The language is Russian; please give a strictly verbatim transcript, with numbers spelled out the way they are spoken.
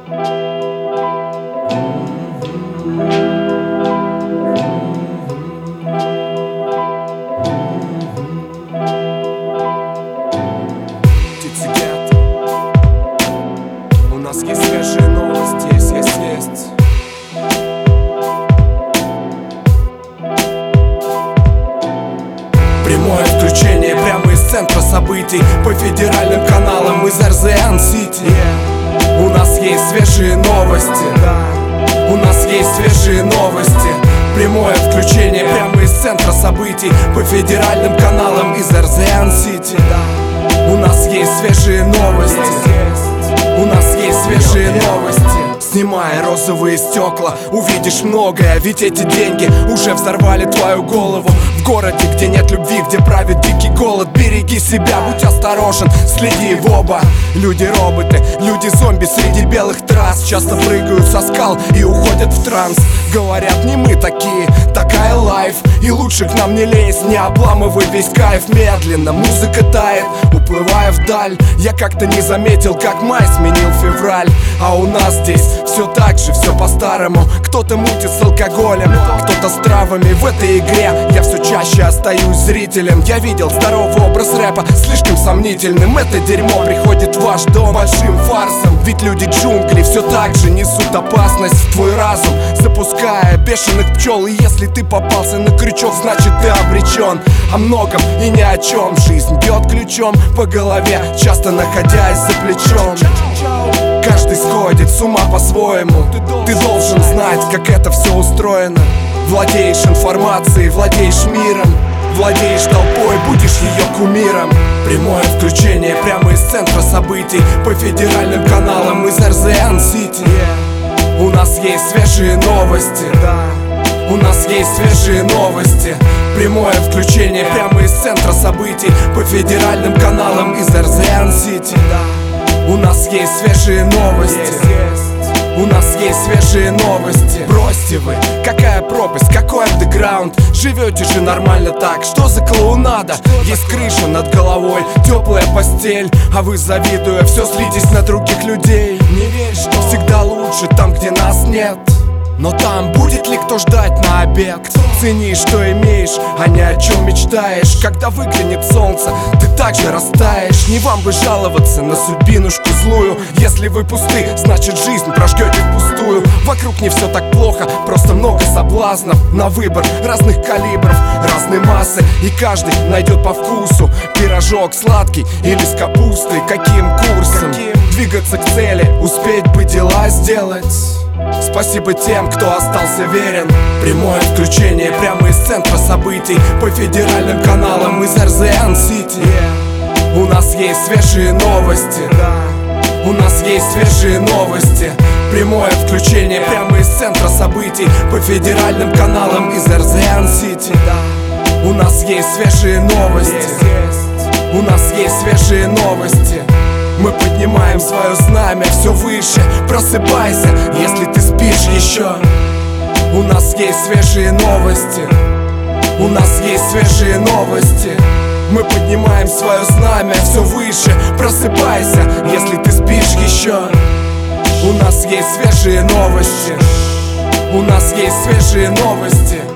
У нас есть свежие новости, есть, есть, есть. Прямое включение прямо из центра событий по федеральным каналам из эр зэ эн City. У нас есть свежие новости, у нас есть свежие новости. Прямое включение прямо из центра событий по федеральным каналам из эр зэ эн City. У нас есть свежие новости, у нас есть свежие новости. Снимая розовые стекла, увидишь многое, ведь эти деньги уже взорвали твою голову. В городе, где нет любви, где правит дикий голод, береги себя, будь осторожен, следи в оба. Люди-роботы, люди-зомби среди белых трасс часто прыгают со скал и уходят в транс. Говорят, не мы такие, такая лайф, и лучше к нам не лезь, не обламывай весь кайф. Медленно музыка тает, уплывая вдаль. Я как-то не заметил, как май сменил февраль. А у нас здесь все так же, все по-старому. Кто-то мутит с алкоголем, кто-то с травами. В этой игре я все чаще остаюсь зрителем. Я видел здоровый образ рэпа слишком сомнительным. Это дерьмо приходит в ваш дом большим фарсом. Ведь люди джунглей все так же несут опасность в твой разум, запуская бешеных пчел. И если ты попался на крючок, значит ты обречен. О многом и ни о чем жизнь бьет ключом по голове, часто находясь за плечом. Каждый сходит с ума по-своему. Ты должен знать, как это все устроено. Владеешь информацией, владеешь миром, владеешь толпой, будешь ее кумиром. Прямое включение прямо из центра событий по федеральным каналам из эр зэ эн City. У нас есть свежие новости, у нас есть свежие новости. Прямое включение прямо из центра событий по федеральным каналам из эр зэ эн City. У нас есть свежие новости, у нас есть свежие новости. Бросьте вы, какая пропасть, какой андеграунд. Живете же нормально так, что за клоунада? Есть крыша над головой, теплая постель, а вы, завидуя, все злитесь на других людей. Не верь, что всегда лучше там, где нас нет. Но там будет ли кто ждать на обед? Цени, что имеешь, а не о чем мечтаешь. Когда выглянет солнце, ты также растаешь. Не вам бы жаловаться на судьбинушку злую. Если вы пусты, значит жизнь прожгете впустую. Вокруг не все так плохо, просто много соблазнов. На выбор разных калибров, разной массы, и каждый найдет по вкусу. Пирожок сладкий или с капустой. Каким курсом двигаться к цели, успеть бы дела сделать. Спасибо тем, кто остался верен. Прямое включение прямо из центра событий по федеральным каналам из эр зэ эн City. У нас есть свежие новости, у нас есть свежие новости. Прямое включение прямо из центра событий по федеральным каналам из эр зэ эн City. У нас есть свежие новости, у нас есть свежие новости. Мы поднимаем свое знамя все выше. Просыпайся, если ты спишь еще. У нас есть свежие новости, у нас есть свежие новости. Мы поднимаем свое знамя все выше. Просыпайся, если ты спишь еще. У нас есть свежие новости, у нас есть свежие новости.